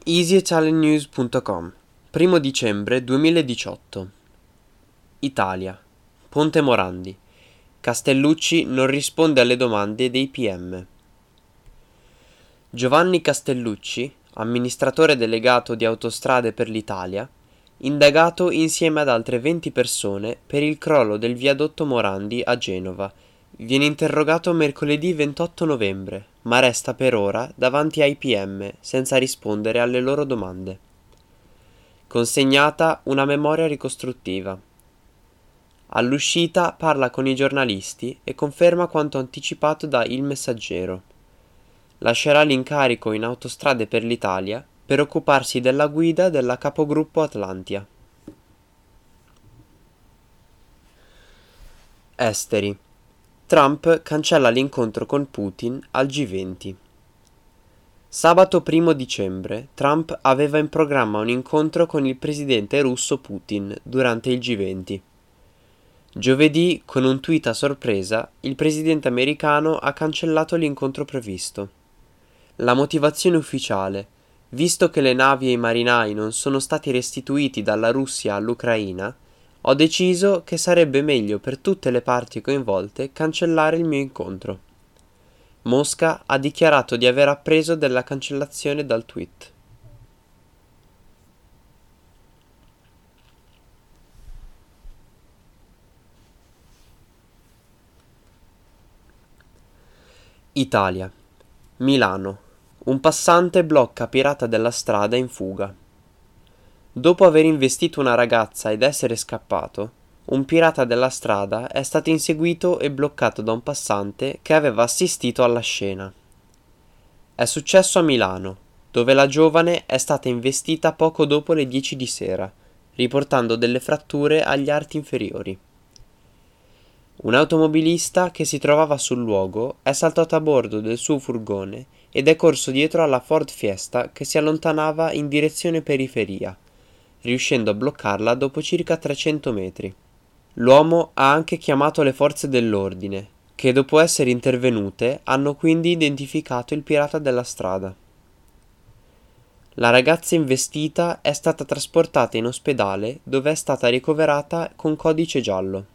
easyitaliannews.com 1 dicembre 2018. Italia. Ponte Morandi. Castellucci non risponde alle domande dei PM. Giovanni Castellucci, amministratore delegato di Autostrade per l'Italia, indagato insieme ad altre 20 persone per il crollo del viadotto Morandi a Genova, viene interrogato mercoledì 28 novembre, ma resta per ora davanti ai PM senza rispondere alle loro domande. Consegnata una memoria ricostruttiva. All'uscita parla con i giornalisti e conferma quanto anticipato da Il Messaggero. Lascerà l'incarico in Autostrade per l'Italia per occuparsi della guida della capogruppo Atlantia. Esteri. Trump cancella l'incontro con Putin al G20. Sabato 1 dicembre, Trump aveva in programma un incontro con il presidente russo Putin durante il G20. Giovedì, con un tweet a sorpresa, il presidente americano ha cancellato l'incontro previsto. La motivazione ufficiale: visto che le navi e i marinai non sono stati restituiti dalla Russia all'Ucraina, ho deciso che sarebbe meglio per tutte le parti coinvolte cancellare il mio incontro. Mosca ha dichiarato di aver appreso della cancellazione dal tweet. Italia. Milano. Un passante blocca pirata della strada in fuga. Dopo aver investito una ragazza ed essere scappato, un pirata della strada è stato inseguito e bloccato da un passante che aveva assistito alla scena. È successo a Milano, dove la giovane è stata investita poco dopo le 10 di sera, riportando delle fratture agli arti inferiori. Un automobilista che si trovava sul luogo è saltato a bordo del suo furgone ed è corso dietro alla Ford Fiesta che si allontanava in direzione periferia, riuscendo a bloccarla dopo circa 300 metri. L'uomo ha anche chiamato le forze dell'ordine, che dopo essere intervenute hanno quindi identificato il pirata della strada. La ragazza investita è stata trasportata in ospedale dove è stata ricoverata con codice giallo.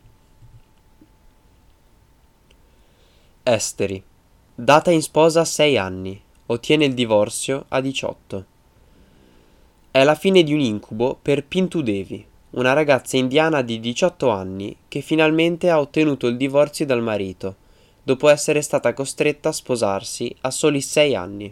Esteri. Data in sposa a 6 anni, ottiene il divorzio a 18. È la fine di un incubo per Pintu Devi, una ragazza indiana di 18 anni che finalmente ha ottenuto il divorzio dal marito, dopo essere stata costretta a sposarsi a soli 6 anni.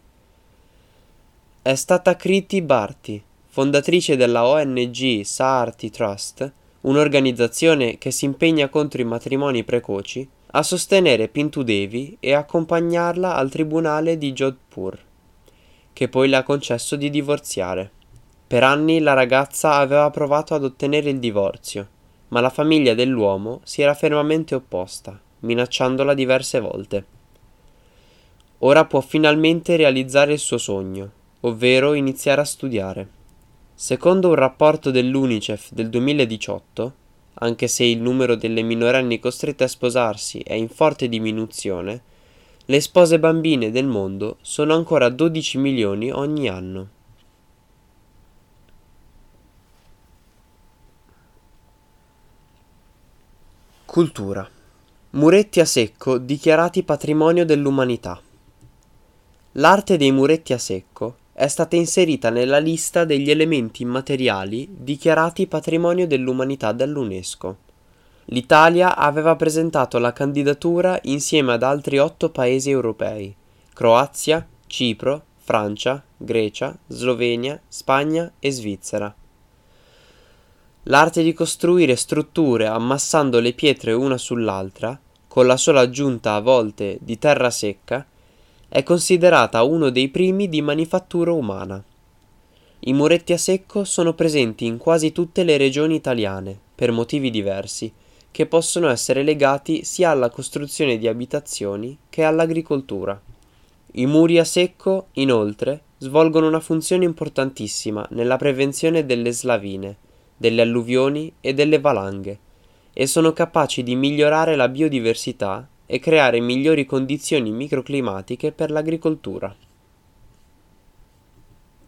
È stata Kriti Bharti, fondatrice della ONG Saarthi Trust, un'organizzazione che si impegna contro i matrimoni precoci, a sostenere Pintu Devi e accompagnarla al tribunale di Jodhpur, che poi le ha concesso di divorziare. Per anni la ragazza aveva provato ad ottenere il divorzio, ma la famiglia dell'uomo si era fermamente opposta, minacciandola diverse volte. Ora può finalmente realizzare il suo sogno, ovvero iniziare a studiare. Secondo un rapporto dell'UNICEF del 2018, anche se il numero delle minorenni costrette a sposarsi è in forte diminuzione, le spose bambine del mondo sono ancora 12 milioni ogni anno. Cultura. Muretti a secco dichiarati patrimonio dell'umanità. L'arte dei muretti a secco è stata inserita nella lista degli elementi immateriali dichiarati patrimonio dell'umanità dall'UNESCO. L'Italia aveva presentato la candidatura insieme ad altri 8 paesi europei: Croazia, Cipro, Francia, Grecia, Slovenia, Spagna e Svizzera. L'arte di costruire strutture ammassando le pietre una sull'altra, con la sola aggiunta a volte di terra secca, è considerata uno dei primi di manifattura umana. I muretti a secco sono presenti in quasi tutte le regioni italiane, per motivi diversi, che possono essere legati sia alla costruzione di abitazioni che all'agricoltura. I muri a secco, inoltre, svolgono una funzione importantissima nella prevenzione delle slavine, delle alluvioni e delle valanghe, e sono capaci di migliorare la biodiversità e creare migliori condizioni microclimatiche per l'agricoltura.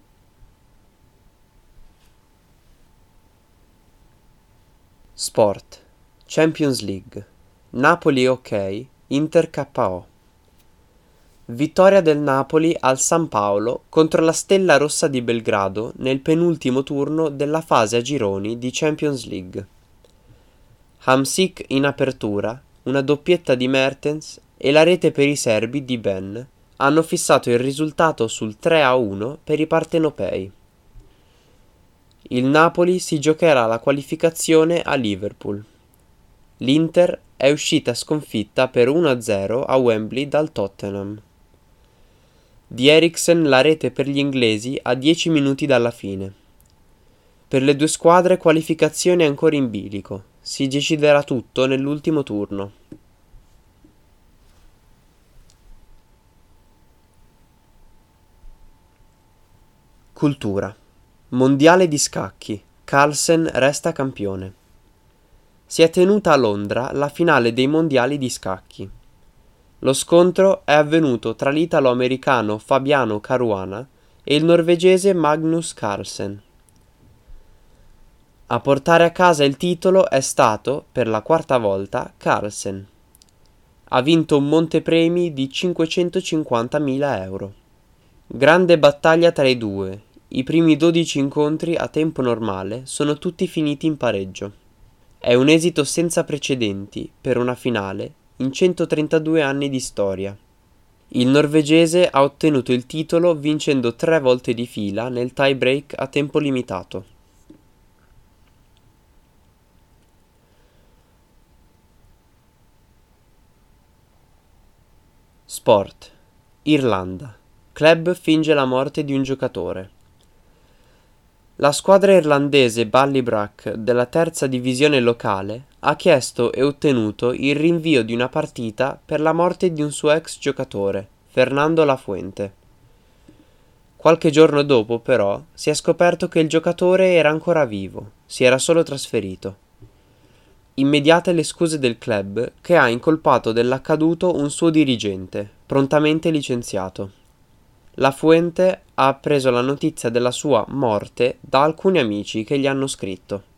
Sport. Champions League. Napoli ok, Inter KO. Vittoria del Napoli al San Paolo contro la Stella Rossa di Belgrado nel penultimo turno della fase a gironi di Champions League. Hamsik in apertura, una doppietta di Mertens e la rete per i serbi di Ben hanno fissato il risultato sul 3-1 per i partenopei. Il Napoli si giocherà la qualificazione a Liverpool. L'Inter è uscita sconfitta per 1-0 a Wembley dal Tottenham. Di Eriksen la rete per gli inglesi a 10 minuti dalla fine. Per le due squadre qualificazione ancora in bilico, si deciderà tutto nell'ultimo turno. Cultura. Mondiale di scacchi. Carlsen resta campione. Si è tenuta a Londra la finale dei mondiali di scacchi. Lo scontro è avvenuto tra l'italo-americano Fabiano Caruana e il norvegese Magnus Carlsen. A portare a casa il titolo è stato, per la quarta volta, Carlsen. Ha vinto un montepremi di 550.000 euro. Grande battaglia tra i due. I primi 12 incontri a tempo normale sono tutti finiti in pareggio. È un esito senza precedenti per una finale in 132 anni di storia. Il norvegese ha ottenuto il titolo vincendo 3 volte di fila nel tie break a tempo limitato. Sport. Irlanda. Club finge la morte di un giocatore. La squadra irlandese Ballybrack della terza divisione locale ha chiesto e ottenuto il rinvio di una partita per la morte di un suo ex giocatore, Fernando Lafuente. Qualche giorno dopo, però, si è scoperto che il giocatore era ancora vivo, si era solo trasferito. Immediate le scuse del club, che ha incolpato dell'accaduto un suo dirigente, prontamente licenziato. Lafuente ha appreso la notizia della sua morte da alcuni amici che gli hanno scritto.